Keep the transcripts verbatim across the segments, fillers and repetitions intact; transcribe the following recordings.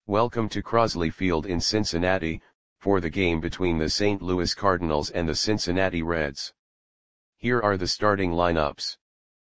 Welcome to Crosley Field in Cincinnati, for the game between the Saint Louis Cardinals and the Cincinnati Reds. Here are the starting lineups.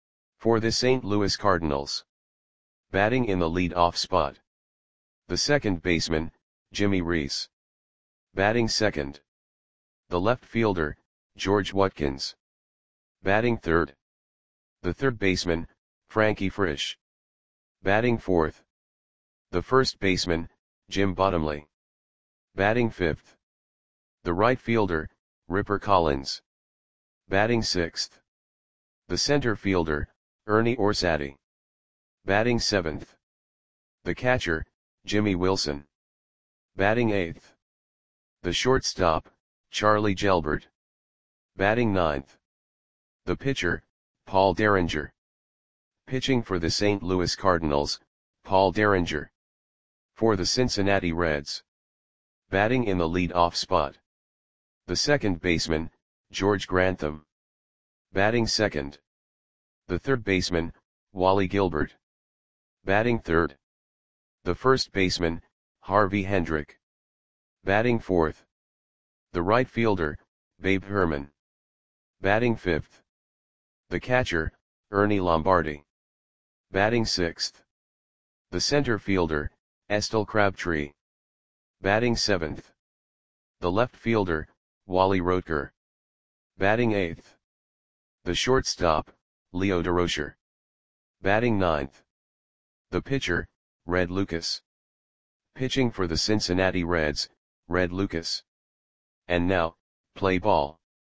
For the Saint Louis Cardinals. Batting in the lead-off spot. The second baseman, Jimmy Reese. Batting second. The left fielder, George Watkins. Batting third. The third baseman, Frankie Frisch. Batting fourth. The first baseman, Jim Bottomley. Batting fifth. The right fielder, Ripper Collins. Batting sixth. The center fielder, Ernie Orsatti. Batting seventh. The catcher, Jimmy Wilson. Batting eighth. The shortstop, Charlie Gelbert. Batting ninth. The pitcher, Paul Derringer. Pitching for the Saint Louis Cardinals, Paul Derringer. For the Cincinnati Reds. Batting in the lead-off spot. The second baseman, George Grantham. Batting second. The third baseman, Wally Gilbert. Batting third. The first baseman, Harvey Hendrick. Batting fourth. The right fielder, Babe Herman. Batting fifth. The catcher, Ernie Lombardi. Batting sixth. The center fielder, Estelle Crabtree. Batting seventh. The left fielder, Wally Rotker. Batting eighth. The shortstop, Leo DeRocher. Batting ninth. The pitcher, Red Lucas. Pitching for the Cincinnati Reds, Red Lucas. And now, play ball.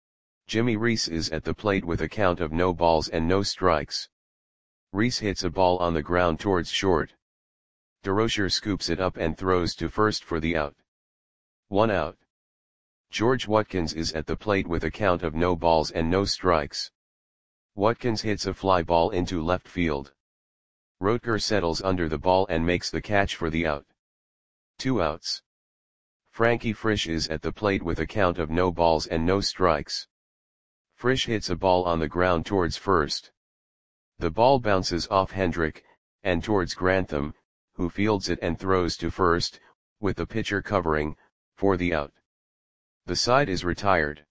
Jimmy Reese is at the plate with a count of no balls and no strikes. Reese hits a ball on the ground towards short. DeRocher scoops it up and throws to first for the out. One out. George Watkins is at the plate with a count of no balls and no strikes. Watkins hits a fly ball into left field. Rotker settles under the ball and makes the catch for the out. Two outs. Frankie Frisch is at the plate with a count of no balls and no strikes. Frisch hits a ball on the ground towards first. The ball bounces off Hendrick, and towards Grantham, who fields it and throws to first, with the pitcher covering, for the out. The side is retired.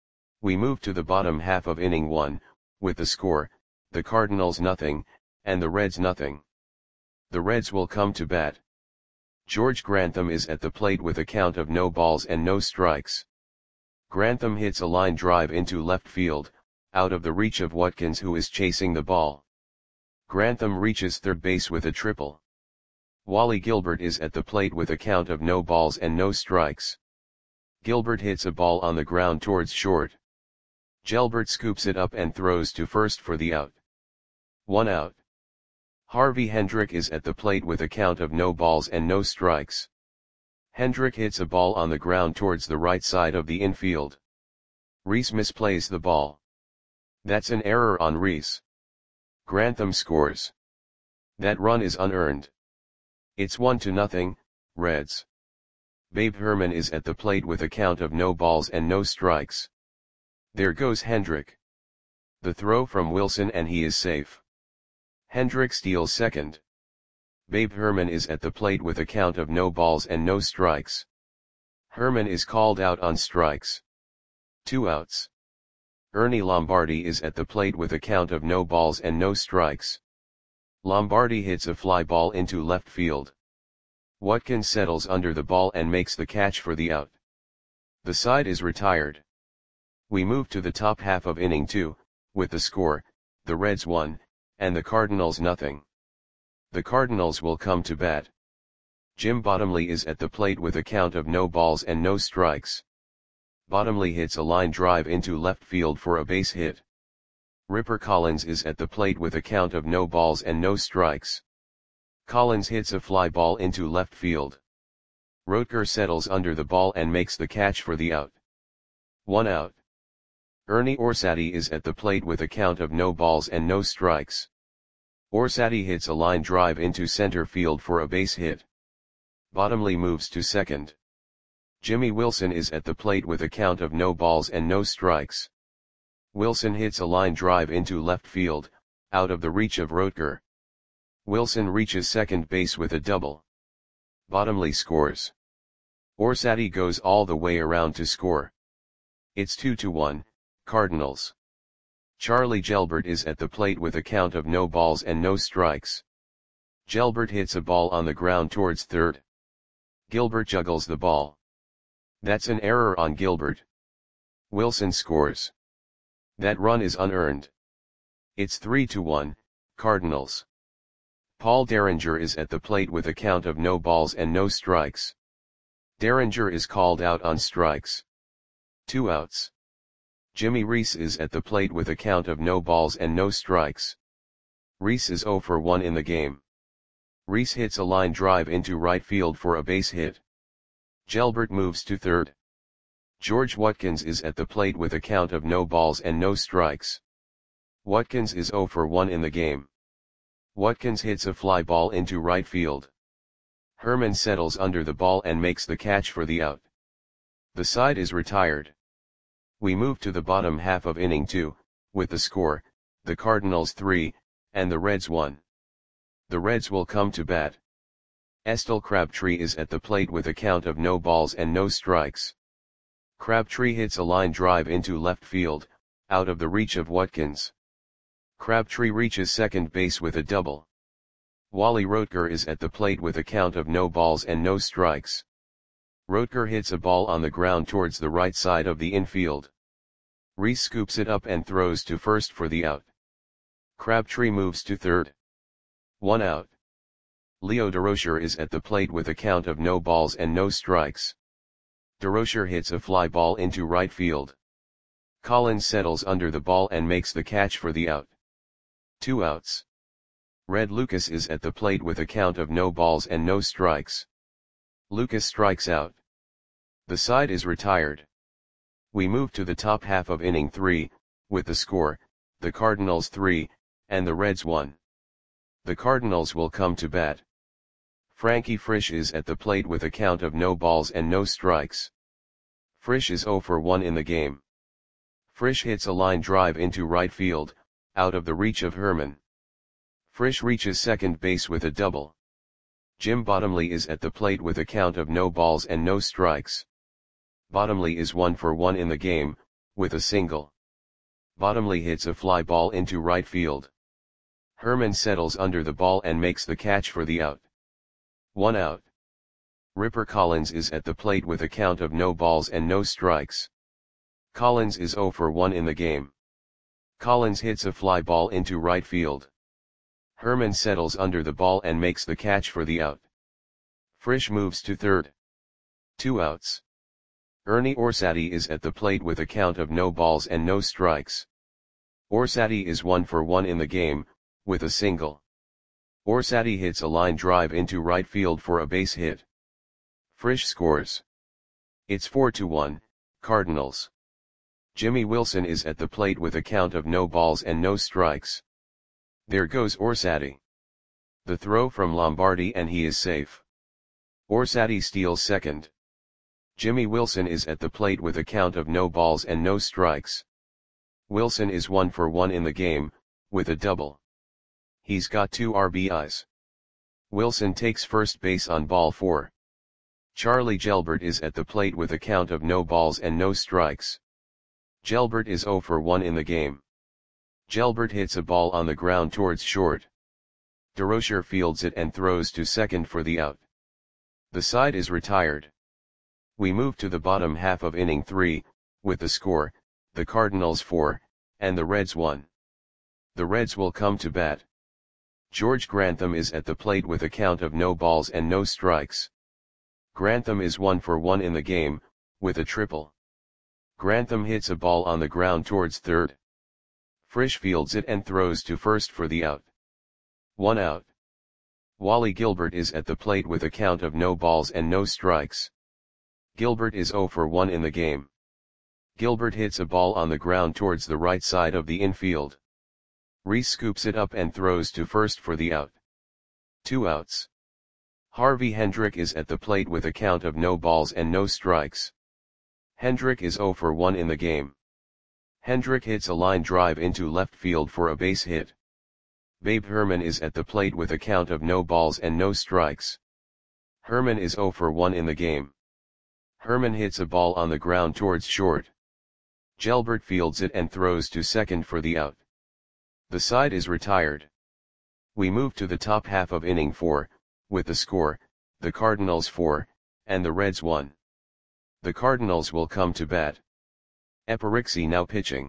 We move to the bottom half of inning one, with the score, the Cardinals nothing, and the Reds nothing. The Reds will come to bat. George Grantham is at the plate with a count of no balls and no strikes. Grantham hits a line drive into left field, out of the reach of Watkins, who is chasing the ball. Grantham reaches third base with a triple. Wally Gilbert is at the plate with a count of no balls and no strikes. Gilbert hits a ball on the ground towards short. Gelbert scoops it up and throws to first for the out. One out. Harvey Hendrick is at the plate with a count of no balls and no strikes. Hendrick hits a ball on the ground towards the right side of the infield. Reese misplays the ball. That's an error on Reese. Grantham scores. That run is unearned. It's one to nothing, Reds. Babe Herman is at the plate with a count of no balls and no strikes. There goes Hendrick. The throw from Wilson and he is safe. Hendrick steals second. Babe Herman is at the plate with a count of no balls and no strikes. Herman is called out on strikes. Two outs. Ernie Lombardi is at the plate with a count of no balls and no strikes. Lombardi hits a fly ball into left field. Watkins settles under the ball and makes the catch for the out. The side is retired. We move to the top half of inning two, with the score, the Reds one, and the Cardinals nothing. The Cardinals will come to bat. Jim Bottomley is at the plate with a count of no balls and no strikes. Bottomley hits a line drive into left field for a base hit. Ripper Collins is at the plate with a count of no balls and no strikes. Collins hits a fly ball into left field. Rotker settles under the ball and makes the catch for the out. One out. Ernie Orsatti is at the plate with a count of no balls and no strikes. Orsatti hits a line drive into center field for a base hit. Bottomley moves to second. Jimmy Wilson is at the plate with a count of no balls and no strikes. Wilson hits a line drive into left field, out of the reach of Rotker. Wilson reaches second base with a double. Bottomley scores. Orsatti goes all the way around to score. It's two to one, Cardinals. Charlie Gelbert is at the plate with a count of no balls and no strikes. Gelbert hits a ball on the ground towards third. Gilbert juggles the ball. That's an error on Gilbert. Wilson scores. That run is unearned. It's three to one, Cardinals. Paul Derringer is at the plate with a count of no balls and no strikes. Derringer is called out on strikes. Two outs. Jimmy Reese is at the plate with a count of no balls and no strikes. Reese is zero for one in the game. Reese hits a line drive into right field for a base hit. Gelbert moves to third. George Watkins is at the plate with a count of no balls and no strikes. Watkins is zero for one in the game. Watkins hits a fly ball into right field. Herman settles under the ball and makes the catch for the out. The side is retired. We move to the bottom half of inning two, with the score, the Cardinals three, and the Reds one. The Reds will come to bat. Estel Crabtree is at the plate with a count of no balls and no strikes. Crabtree hits a line drive into left field, out of the reach of Watkins. Crabtree reaches second base with a double. Wally Roetger is at the plate with a count of no balls and no strikes. Roetger hits a ball on the ground towards the right side of the infield. Reese scoops it up and throws to first for the out. Crabtree moves to third. One out. Leo Durocher is at the plate with a count of no balls and no strikes. Durocher hits a fly ball into right field. Collins settles under the ball and makes the catch for the out. Two outs. Red Lucas is at the plate with a count of no balls and no strikes. Lucas strikes out. The side is retired. We move to the top half of inning three, with the score, the Cardinals three, and the Reds one. The Cardinals will come to bat. Frankie Frisch is at the plate with a count of no balls and no strikes. Frisch is zero for one in the game. Frisch hits a line drive into right field, out of the reach of Herman. Frisch reaches second base with a double. Jim Bottomley is at the plate with a count of no balls and no strikes. Bottomley is one for one in the game, with a single. Bottomley hits a fly ball into right field. Herman settles under the ball and makes the catch for the out. One out. Ripper Collins is at the plate with a count of no balls and no strikes. Collins is zero for one in the game. Collins hits a fly ball into right field. Herman settles under the ball and makes the catch for the out. Frisch moves to third. Two outs. Ernie Orsatti is at the plate with a count of no balls and no strikes. Orsatti is one for one in the game, with a single. Orsatti hits a line drive into right field for a base hit. Frisch scores. It's four to one, Cardinals. Jimmy Wilson is at the plate with a count of no balls and no strikes. There goes Orsatti. The throw from Lombardi and he is safe. Orsatti steals second. Jimmy Wilson is at the plate with a count of no balls and no strikes. Wilson is one for one in the game, with a double. He's got two R B Is. Wilson takes first base on ball four. Charlie Gelbert is at the plate with a count of no balls and no strikes. Gelbert is zero for one in the game. Gelbert hits a ball on the ground towards short. Durocher fields it and throws to second for the out. The side is retired. We move to the bottom half of inning three, with the score, the Cardinals four, and the Reds one. The Reds will come to bat. George Grantham is at the plate with a count of no balls and no strikes. Grantham is one for one in the game, with a triple. Grantham hits a ball on the ground towards third. Frisch fields it and throws to first for the out. One out. Wally Gilbert is at the plate with a count of no balls and no strikes. Gilbert is zero for one in the game. Gilbert hits a ball on the ground towards the right side of the infield. Reese scoops it up and throws to first for the out. Two outs. Harvey Hendrick is at the plate with a count of no balls and no strikes. Hendrick is zero for one in the game. Hendrick hits a line drive into left field for a base hit. Babe Herman is at the plate with a count of no balls and no strikes. Herman is zero for one in the game. Herman hits a ball on the ground towards short. Gelbert fields it and throws to second for the out. The side is retired. We move to the top half of inning four, with the score, the Cardinals four, and the Reds one. The Cardinals will come to bat. Epirixi now pitching.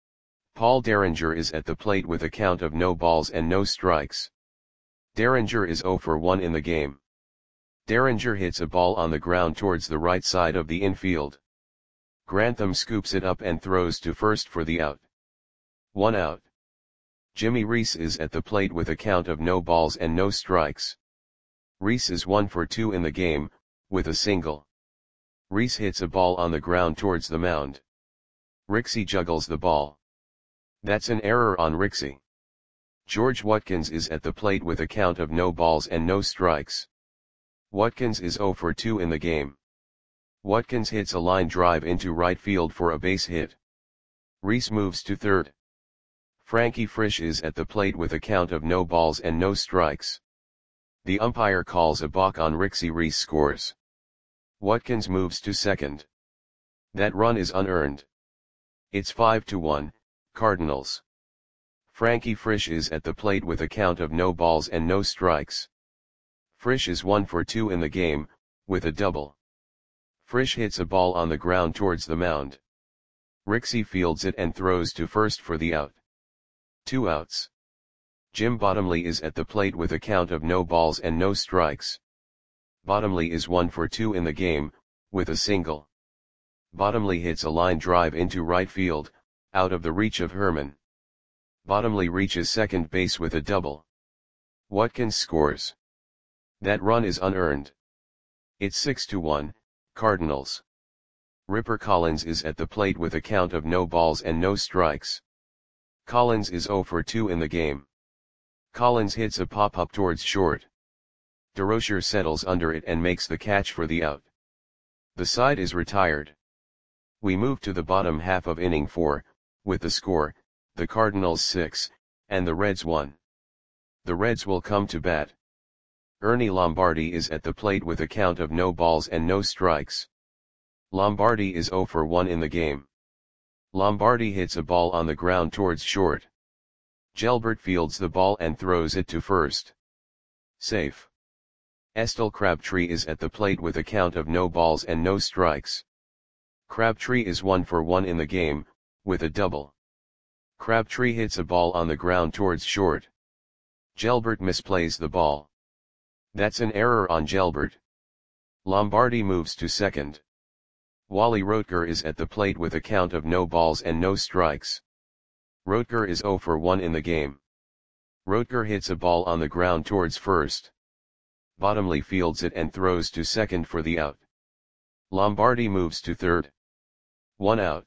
Paul Derringer is at the plate with a count of no balls and no strikes. Derringer is zero for one in the game. Derringer hits a ball on the ground towards the right side of the infield. Grantham scoops it up and throws to first for the out. One out. Jimmy Reese is at the plate with a count of no balls and no strikes. Reese is one for two in the game, with a single. Reese hits a ball on the ground towards the mound. Rixey juggles the ball. That's an error on Rixey. George Watkins is at the plate with a count of no balls and no strikes. Watkins is zero for two in the game. Watkins hits a line drive into right field for a base hit. Reese moves to third. Frankie Frisch is at the plate with a count of no balls and no strikes. The umpire calls a balk on Rixey. Reese scores. Watkins moves to second. That run is unearned. It's five to one, Cardinals. Frankie Frisch is at the plate with a count of no balls and no strikes. Frisch is one for two in the game, with a double. Frisch hits a ball on the ground towards the mound. Rixey fields it and throws to first for the out. Two outs. Jim Bottomley is at the plate with a count of no balls and no strikes. Bottomley is one for two in the game, with a single. Bottomley hits a line drive into right field, out of the reach of Herman. Bottomley reaches second base with a double. Watkins scores. That run is unearned. It's six to one, Cardinals. Ripper Collins is at the plate with a count of no balls and no strikes. Collins is zero for two in the game. Collins hits a pop-up towards short. DeRocher settles under it and makes the catch for the out. The side is retired. We move to the bottom half of inning four, with the score, the Cardinals six, and the Reds one. The Reds will come to bat. Ernie Lombardi is at the plate with a count of no balls and no strikes. Lombardi is zero for one in the game. Lombardi hits a ball on the ground towards short. Gelbert fields the ball and throws it to first. Safe. Estel Crabtree is at the plate with a count of no balls and no strikes. Crabtree is one for one in the game, with a double. Crabtree hits a ball on the ground towards short. Gelbert misplays the ball. That's an error on Gelbert. Lombardi moves to second. Wally Roetger is at the plate with a count of no balls and no strikes. Roetger is zero for one in the game. Roetger hits a ball on the ground towards first. Bottomley fields it and throws to second for the out. Lombardi moves to third. One out.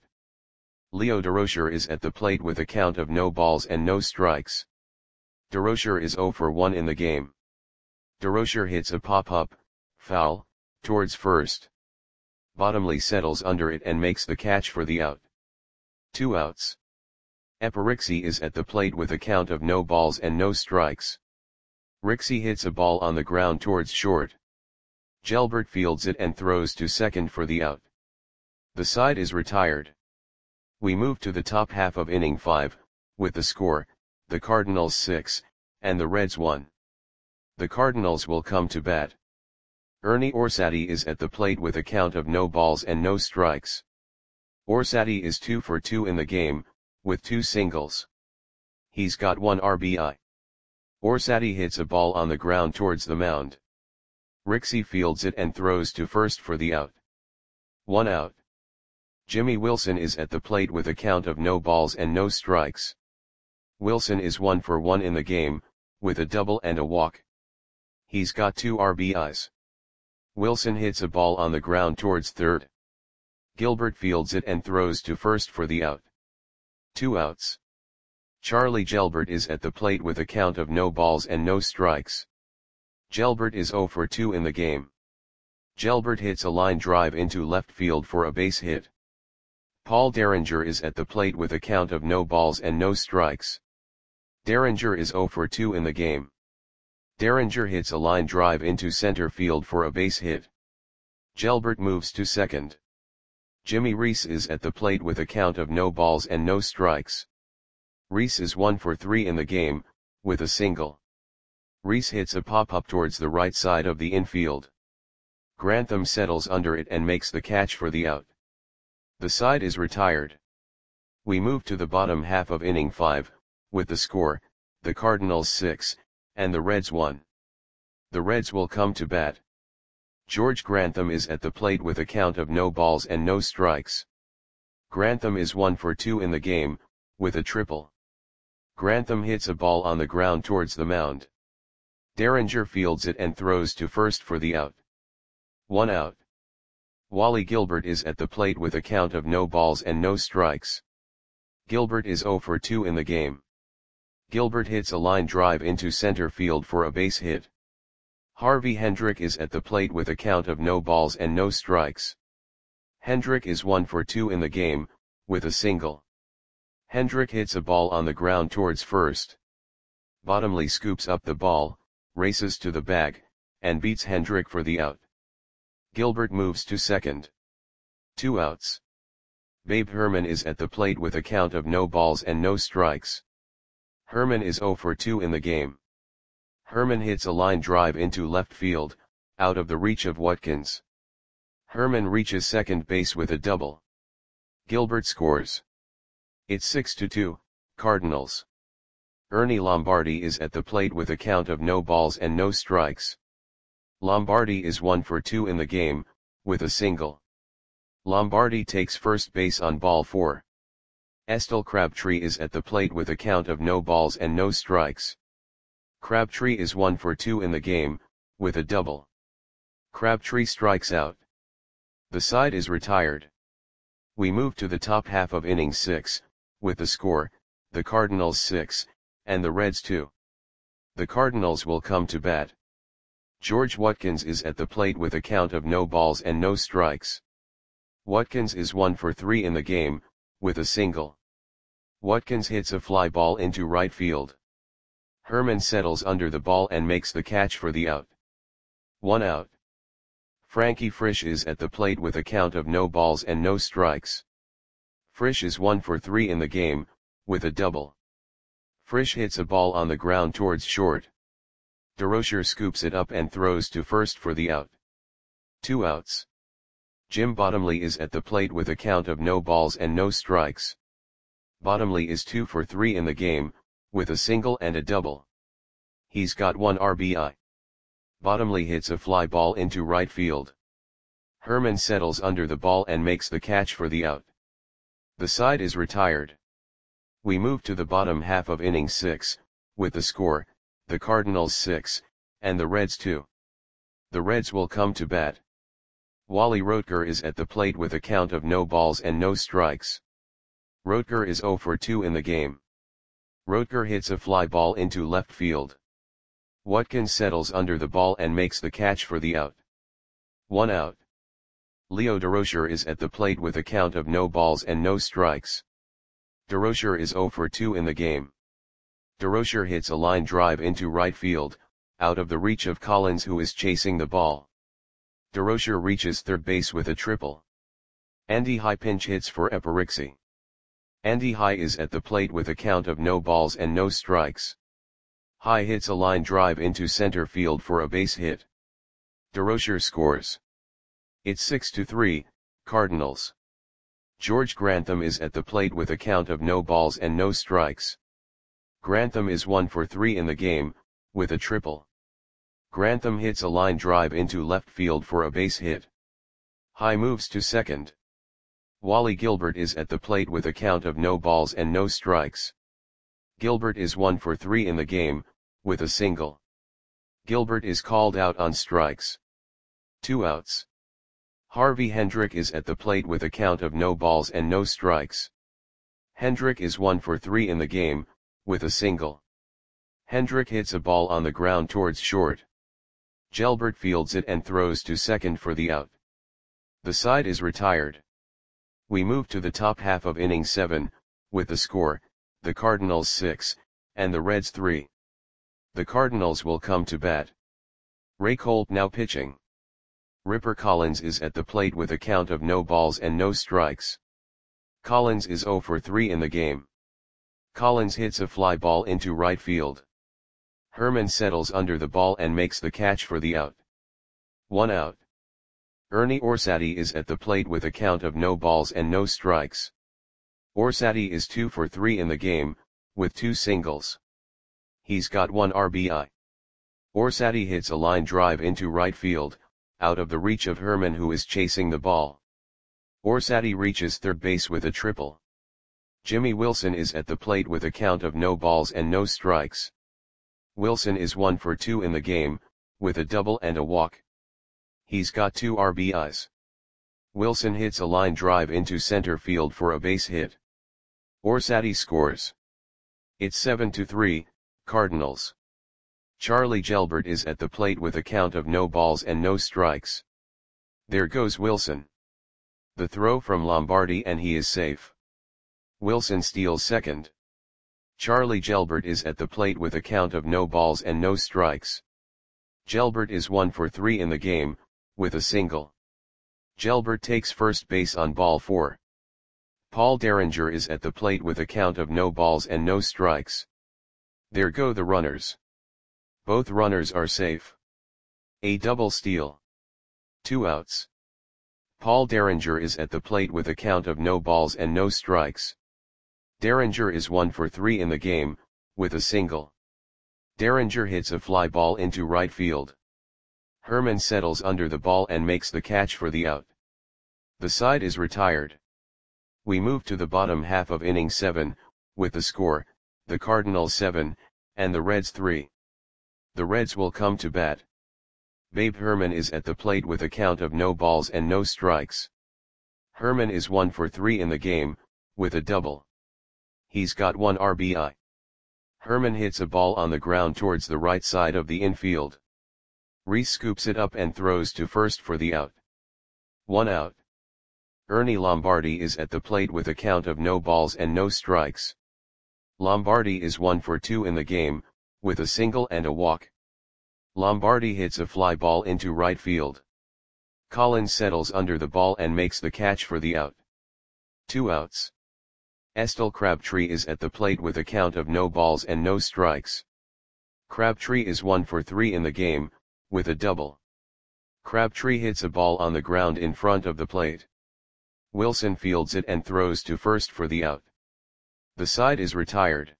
Leo DeRocher is at the plate with a count of no balls and no strikes. DeRocher is zero for one in the game. DeRocher hits a pop-up, foul, towards first. Bottomley settles under it and makes the catch for the out. Two outs. Epirixi is at the plate with a count of no balls and no strikes. Rixey hits a ball on the ground towards short. Gelbert fields it and throws to second for the out. The side is retired. We move to the top half of inning five, with the score, the Cardinals six, and the Reds one. The Cardinals will come to bat. Ernie Orsatti is at the plate with a count of no balls and no strikes. Orsatti is two for two in the game, with two singles. He's got one R B I. Orsatti hits a ball on the ground towards the mound. Rixey fields it and throws to first for the out. One out. Jimmy Wilson is at the plate with a count of no balls and no strikes. Wilson is one for one in the game, with a double and a walk. He's got two R B Is. Wilson hits a ball on the ground towards third. Gilbert fields it and throws to first for the out. Two outs. Charlie Gelbert is at the plate with a count of no balls and no strikes. Gelbert is zero for two in the game. Gelbert hits a line drive into left field for a base hit. Paul Derringer is at the plate with a count of no balls and no strikes. Derringer is zero for two in the game. Derringer hits a line drive into center field for a base hit. Gelbert moves to second. Jimmy Reese is at the plate with a count of no balls and no strikes. Reese is one for three in the game, with a single. Reese hits a pop-up towards the right side of the infield. Grantham settles under it and makes the catch for the out. The side is retired. We move to the bottom half of inning five, with the score, the Cardinals six, and the Reds one. The Reds will come to bat. George Grantham is at the plate with a count of no balls and no strikes. Grantham is one for two in the game, with a triple. Grantham hits a ball on the ground towards the mound. Derringer fields it and throws to first for the out. One out. Wally Gilbert is at the plate with a count of no balls and no strikes. Gilbert is zero for two in the game. Gilbert hits a line drive into center field for a base hit. Harvey Hendrick is at the plate with a count of no balls and no strikes. Hendrick is one for two in the game, with a single. Hendrick hits a ball on the ground towards first. Bottomley scoops up the ball, races to the bag, and beats Hendrick for the out. Gilbert moves to second. Two outs. Babe Herman is at the plate with a count of no balls and no strikes. Herman is zero for two in the game. Herman hits a line drive into left field, out of the reach of Watkins. Herman reaches second base with a double. Gilbert scores. It's six to two, Cardinals. Ernie Lombardi is at the plate with a count of no balls and no strikes. Lombardi is one for two in the game, with a single. Lombardi takes first base on ball four. Estel Crabtree is at the plate with a count of no balls and no strikes. Crabtree is one for two in the game, with a double. Crabtree strikes out. The side is retired. We move to the top half of inning six, with the score, the Cardinals six, and the Reds two. The Cardinals will come to bat. George Watkins is at the plate with a count of no balls and no strikes. Watkins is one for three in the game, with a single. Watkins hits a fly ball into right field. Herman settles under the ball and makes the catch for the out. One out. Frankie Frisch is at the plate with a count of no balls and no strikes. Frisch is one for three in the game, with a double. Frisch hits a ball on the ground towards short. DeRocher scoops it up and throws to first for the out. Two outs. Jim Bottomley is at the plate with a count of no balls and no strikes. Bottomley is two for three in the game, with a single and a double. He's got one R B I. Bottomley hits a fly ball into right field. Herman settles under the ball and makes the catch for the out. The side is retired. We move to the bottom half of inning six, with the score, the Cardinals six, and the Reds two. The Reds will come to bat. Wally Roetger is at the plate with a count of no balls and no strikes. Roetger is zero for two in the game. Roetger hits a fly ball into left field. Watkins settles under the ball and makes the catch for the out. One out. Leo DeRocher is at the plate with a count of no balls and no strikes. DeRocher is zero for two in the game. DeRocher hits a line drive into right field, out of the reach of Collins who is chasing the ball. DeRocher reaches third base with a triple. Andy High pinch hits for Eperixi. Andy High is at the plate with a count of no balls and no strikes. High hits a line drive into center field for a base hit. DeRocher scores. It's six to three, Cardinals. George Grantham is at the plate with a count of no balls and no strikes. Grantham is one for three in the game, with a triple. Grantham hits a line drive into left field for a base hit. High moves to second. Wally Gilbert is at the plate with a count of no balls and no strikes. Gilbert is one for three in the game, with a single. Gilbert is called out on strikes. Two outs. Harvey Hendrick is at the plate with a count of no balls and no strikes. Hendrick is one for three in the game, with a single. Hendrick hits a ball on the ground towards short. Gelbert fields it and throws to second for the out. The side is retired. We move to the top half of inning seven, with the score, the Cardinals six, and the Reds three. The Cardinals will come to bat. Ray Colt now pitching. Ripper Collins is at the plate with a count of no balls and no strikes. Collins is oh for three in the game. Collins hits a fly ball into right field. Herman settles under the ball and makes the catch for the out. One out. Ernie Orsatti is at the plate with a count of no balls and no strikes. Orsatti is two for three in the game, with two singles. He's got one R B I. Orsatti hits a line drive into right field, out of the reach of Herman, who is chasing the ball. Orsatti reaches third base with a triple. Jimmy Wilson is at the plate with a count of no balls and no strikes. Wilson is one for two in the game, with a double and a walk. He's got two R B Is. Wilson hits a line drive into center field for a base hit. Orsatti scores. It's seven to three, Cardinals. Charlie Gelbert is at the plate with a count of no balls and no strikes. There goes Wilson. The throw from Lombardi and he is safe. Wilson steals second. Charlie Gelbert is at the plate with a count of no balls and no strikes. Gelbert is one for three in the game, with a single. Gelbert takes first base on ball four. Paul Derringer is at the plate with a count of no balls and no strikes. There go the runners. Both runners are safe. A double steal. Two outs. Paul Derringer is at the plate with a count of no balls and no strikes. Derringer is one for three in the game, with a single. Derringer hits a fly ball into right field. Herman settles under the ball and makes the catch for the out. The side is retired. We move to the bottom half of inning seven, with the score, the Cardinals seven, and the Reds three. The Reds will come to bat. Babe Herman is at the plate with a count of no balls and no strikes. Herman is one for three in the game, with a double. He's got one R B I. Herman hits a ball on the ground towards the right side of the infield. Reese scoops it up and throws to first for the out. One out. Ernie Lombardi is at the plate with a count of no balls and no strikes. Lombardi is one for two in the game, with a single and a walk. Lombardi hits a fly ball into right field. Collins settles under the ball and makes the catch for the out. Two outs. Estel Crabtree is at the plate with a count of no balls and no strikes. Crabtree is one for three in the game, with a double. Crabtree hits a ball on the ground in front of the plate. Wilson fields it and throws to first for the out. The side is retired.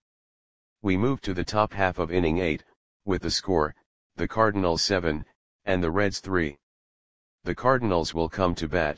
We move to the top half of inning eight, with the score, the Cardinals seven, and the Reds three. The Cardinals will come to bat.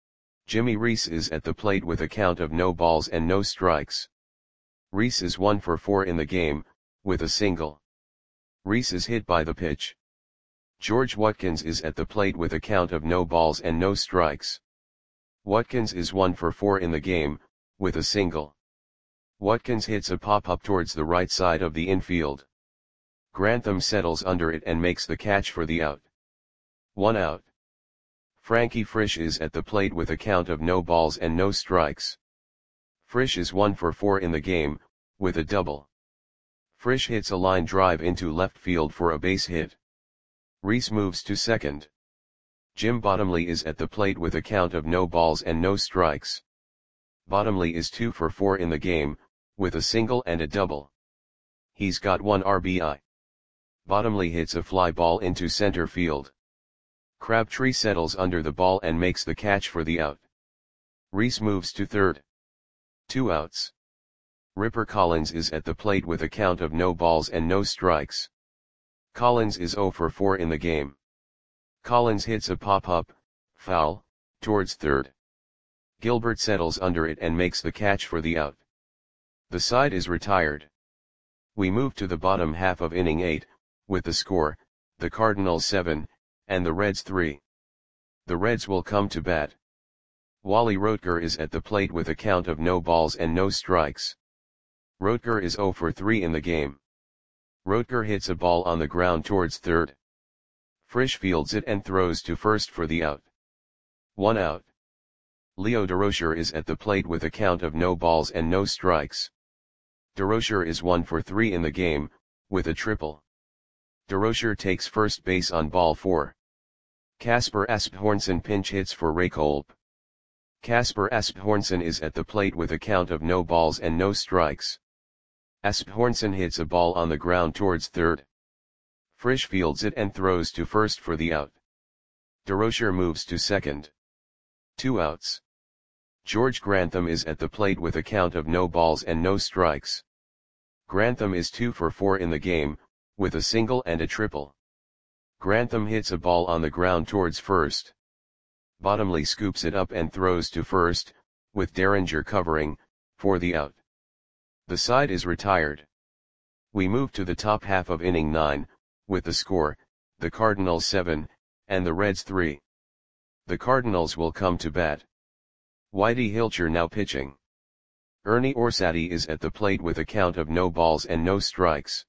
Jimmy Reese is at the plate with a count of no balls and no strikes. Reese is one for four in the game, with a single. Reese is hit by the pitch. George Watkins is at the plate with a count of no balls and no strikes. Watkins is one for four in the game, with a single. Watkins hits a pop-up towards the right side of the infield. Grantham settles under it and makes the catch for the out. One out. Frankie Frisch is at the plate with a count of no balls and no strikes. Frisch is one for four in the game, with a double. Frisch hits a line drive into left field for a base hit. Reese moves to second. Jim Bottomley is at the plate with a count of no balls and no strikes. Bottomley is two for four in the game, with a single and a double. He's got one R B I. Bottomley hits a fly ball into center field. Crabtree settles under the ball and makes the catch for the out. Reese moves to third. Two outs. Ripper Collins is at the plate with a count of no balls and no strikes. Collins is oh for four in the game. Collins hits a pop-up, foul, towards third. Gilbert settles under it and makes the catch for the out. The side is retired. We move to the bottom half of inning eight, with the score, the Cardinals seven, and the Reds three. The Reds will come to bat. Wally Roetger is at the plate with a count of no balls and no strikes. Roetger is oh for three in the game. Roetger hits a ball on the ground towards third. Frisch fields it and throws to first for the out. One out. Leo Durocher is at the plate with a count of no balls and no strikes. Durocher is one for three in the game, with a triple. DeRocher takes first base on ball four. Kasper Asbjornsen pinch hits for Ray Kolb. Kasper Asbjornsen is at the plate with a count of no balls and no strikes. Asbjornsen hits a ball on the ground towards third. Frisch fields it and throws to first for the out. DeRocher moves to second. Two outs. George Grantham is at the plate with a count of no balls and no strikes. Grantham is two for four in the game, with a single and a triple. Grantham hits a ball on the ground towards first. Bottomley scoops it up and throws to first, with Derringer covering, for the out. The side is retired. We move to the top half of inning nine, with the score, the Cardinals seven, and the Reds three. The Cardinals will come to bat. Whitey Hilcher now pitching. Ernie Orsatti is at the plate with a count of no balls and no strikes.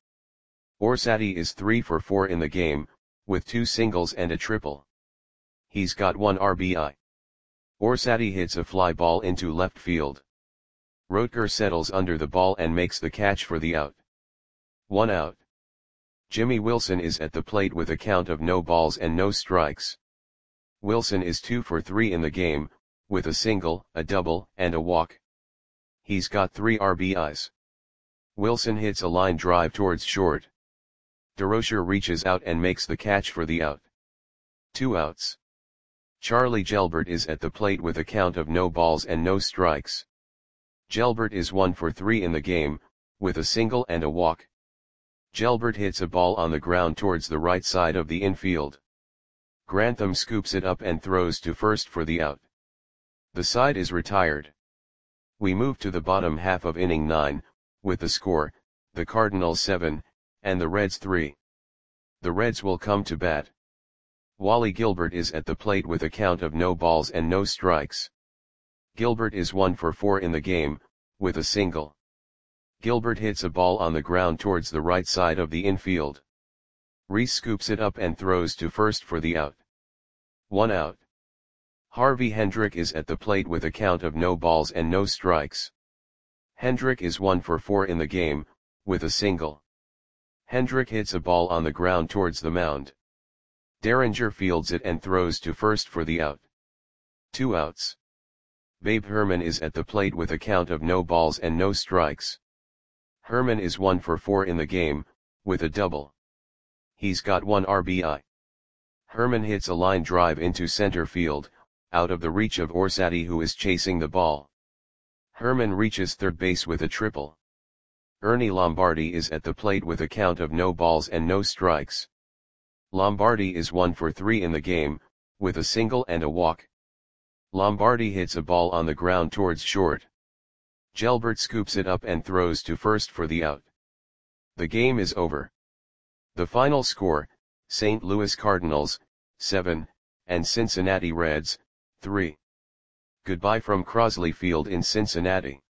Orsatti is three for four in the game, with two singles and a triple. He's got one R B I. Orsatti hits a fly ball into left field. Rotker settles under the ball and makes the catch for the out. One out. Jimmy Wilson is at the plate with a count of no balls and no strikes. Wilson is two for three in the game, with a single, a double, and a walk. He's got three R B Is. Wilson hits a line drive towards short. DeRocher reaches out and makes the catch for the out. Two outs. Charlie Gelbert is at the plate with a count of no balls and no strikes. Gelbert is one for three in the game, with a single and a walk. Gelbert hits a ball on the ground towards the right side of the infield. Grantham scoops it up and throws to first for the out. The side is retired. We move to the bottom half of inning nine, with the score, the Cardinals seven, and the Reds three. The Reds will come to bat. Wally Gilbert is at the plate with a count of no balls and no strikes. Gilbert is one for four in the game, with a single. Gilbert hits a ball on the ground towards the right side of the infield. Reese scoops it up and throws to first for the out. One out. Harvey Hendrick is at the plate with a count of no balls and no strikes. Hendrick is one for four in the game, with a single. Hendrick hits a ball on the ground towards the mound. Derringer fields it and throws to first for the out. Two outs. Babe Herman is at the plate with a count of no balls and no strikes. Herman is one for four in the game, with a double. He's got one R B I. Herman hits a line drive into center field, out of the reach of Orsatti, who is chasing the ball. Herman reaches third base with a triple. Ernie Lombardi is at the plate with a count of no balls and no strikes. Lombardi is one for three in the game, with a single and a walk. Lombardi hits a ball on the ground towards short. Gelbert scoops it up and throws to first for the out. The game is over. The final score, Saint Louis Cardinals, seven, and Cincinnati Reds, three. Goodbye from Crosley Field in Cincinnati.